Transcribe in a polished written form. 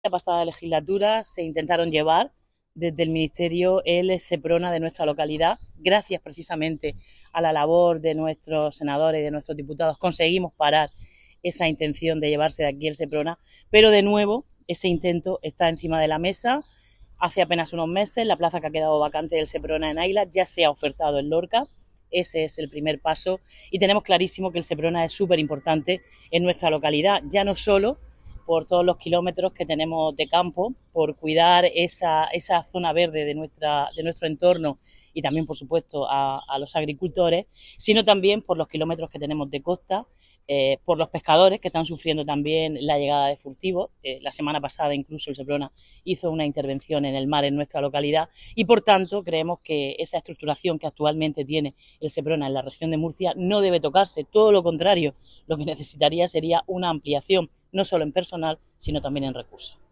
La pasada legislatura se intentaron llevar desde el Ministerio el SEPRONA de nuestra localidad. Gracias precisamente a la labor de nuestros senadores y de nuestros diputados conseguimos parar esa intención de llevarse de aquí el SEPRONA, pero de nuevo ese intento está encima de la mesa. Hace apenas unos meses la plaza que ha quedado vacante del SEPRONA en Aila ya se ha ofertado en Lorca. Ese es el primer paso y tenemos clarísimo que el SEPRONA es súper importante en nuestra localidad, ya no solo por todos los kilómetros que tenemos de campo, por cuidar esa zona verde de nuestro entorno y también, por supuesto, a los agricultores, sino también por los kilómetros que tenemos de costa, por los pescadores que están sufriendo también la llegada de furtivos. La semana pasada incluso el SEPRONA hizo una intervención en el mar en nuestra localidad y, por tanto, creemos que esa estructuración que actualmente tiene el SEPRONA en la región de Murcia no debe tocarse, todo lo contrario, lo que necesitaría sería una ampliación, no solo en personal, sino también en recursos.